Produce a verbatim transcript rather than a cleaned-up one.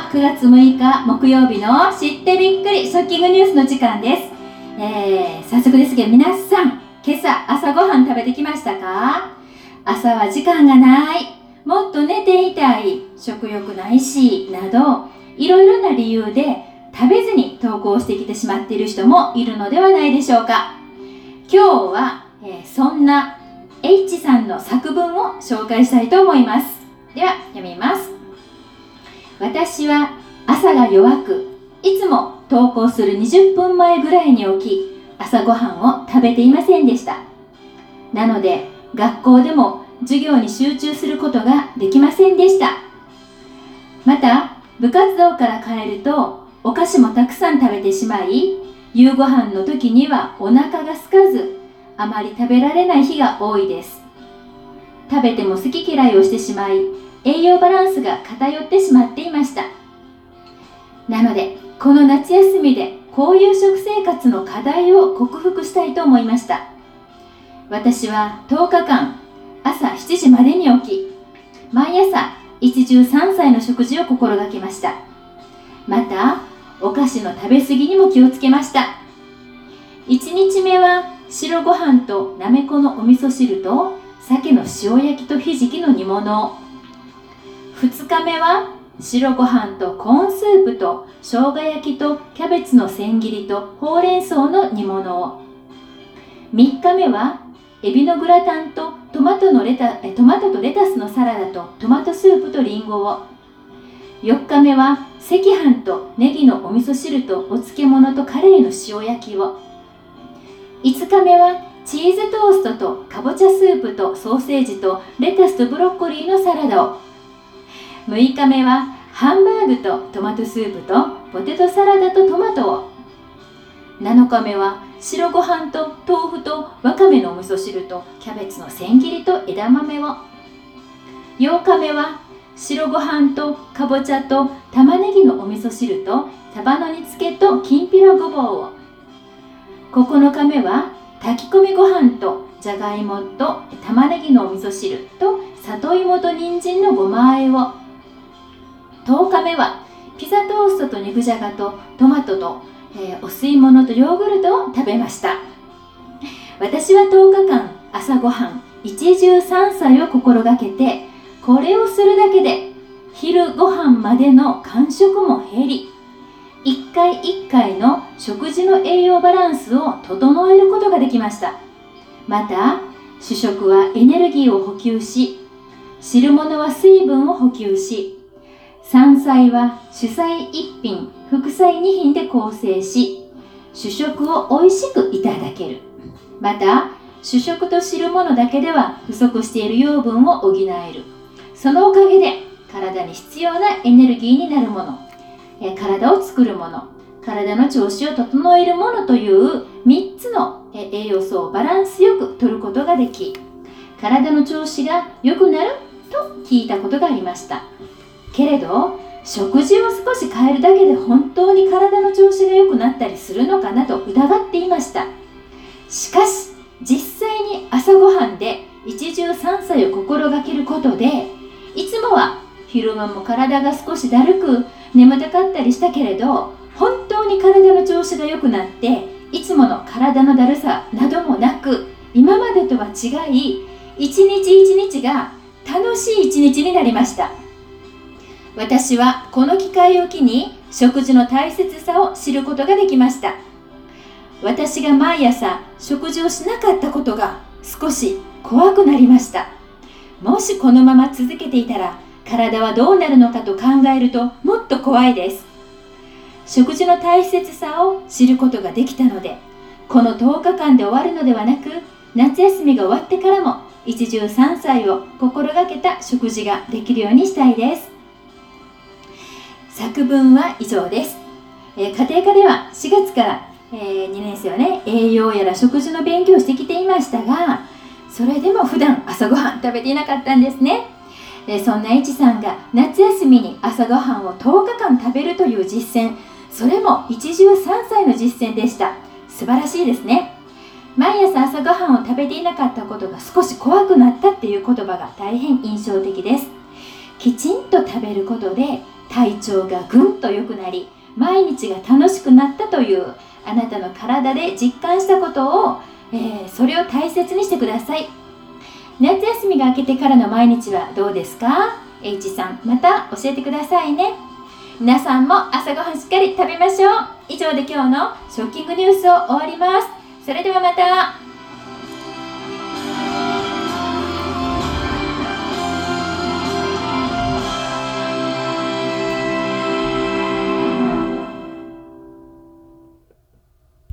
はくがつむいか木曜日の知ってびっくりショッキングニュースの時間です。えー、早速ですけど、皆さん今朝朝ごはん食べてきましたか？朝は時間がない、もっと寝ていたい、食欲ないしなどいろいろな理由で食べずに登校してきてしまっている人もいるのではないでしょうか。今日は、えー、そんな H さんの作文を紹介したいと思います。では読みます。私は朝が弱く、いつも登校するにじゅっぷんまえぐらいに起き、朝ごはんを食べていませんでした。なので学校でも授業に集中することができませんでした。また部活動から帰るとお菓子もたくさん食べてしまい、夕ごはんの時にはお腹が空かず、あまり食べられない日が多いです。食べても好き嫌いをしてしまい、栄養バランスが偏ってしまっていました。なのでこの夏休みでこういう食生活の課題を克服したいと思いました。私はとおかかん朝しちじまでに起き、毎朝一汁三菜の食事を心がけました。またお菓子の食べ過ぎにも気をつけました。いちにちめは白ご飯となめこのお味噌汁と鮭の塩焼きとひじきの煮物を、ふつかめは白ご飯とコーンスープと生姜焼きとキャベツの千切りとほうれん草の煮物を、みっかめはエビのグラタンとトマトのレタトマトとレタスのサラダとトマトスープとリンゴを、よっかめは赤飯とネギのお味噌汁とお漬物とカレーの塩焼きを、いつかめはチーズトーストとかぼちゃスープとソーセージとレタスとブロッコリーのサラダを、むいかめはハンバーグとトマトスープとポテトサラダとトマトを、なのかめは白ご飯と豆腐とわかめのお味噌汁とキャベツの千切りと枝豆を、ようかめは白ご飯とかぼちゃと玉ねぎのお味噌汁とサバの煮付けときんぴらごぼうを、ここのかめは炊き込みご飯とじゃがいもと玉ねぎのお味噌汁と里芋と人参のごま和えを、とおかめはピザトーストと肉じゃがとトマトと、えー、お吸い物とヨーグルトを食べました。私はとおかかん朝ごはん一汁三菜を心がけて、これをするだけで昼ご飯までの間食も減り、いっかいいっかいの食事の栄養バランスを整えることができました。また主食はエネルギーを補給し、汁物は水分を補給し、山菜は主菜いっぴん副菜にひんで構成し、主食をおいしくいただける。また主食と汁物だけでは不足している養分を補える。そのおかげで体に必要なエネルギーになるもの、え体を作るもの、体の調子を整えるものというみっつのえ栄養素をバランスよく摂ることができ、体の調子が良くなると聞いたことがありました。けれど食事を少し変えるだけで本当に体の調子が良くなったりするのかなと疑っていました。しかし実際に朝ごはんで一汁三菜を心がけることで、いつもは昼間も体が少しだるく眠たかったりしたけれど、本当に体の調子が良くなって、いつもの体のだるさなどもなく、今までとは違い一日一日が楽しい一日になりました。私はこの機会を機に食事の大切さを知ることができました。私が毎朝食事をしなかったことが少し怖くなりました。もしこのまま続けていたら体はどうなるのかと考えるともっと怖いです。食事の大切さを知ることができたので、このとおかかんで終わるのではなく、夏休みが終わってからも一汁三菜を心がけた食事ができるようにしたいです。作文は以上です。えー、家庭科ではしがつから、えー、にねん生はね、栄養やら食事の勉強をしてきていましたが、それでも普段朝ごはん食べていなかったんですね。えー、そんな H さんが夏休みに朝ごはんをとおかかん食べるという実践、それも一汁三菜の実践でした。素晴らしいですね。毎朝朝ごはんを食べていなかったことが少し怖くなったっていう言葉が大変印象的です。きちんと食べることで体調がぐんと良くなり、毎日が楽しくなったというあなたの体で実感したことを、えー、それを大切にしてください。夏休みが明けてからの毎日はどうですか？ H さん、また教えてくださいね。皆さんも朝ごはんしっかり食べましょう。以上で今日のショッキングニュースを終わります。それではまた。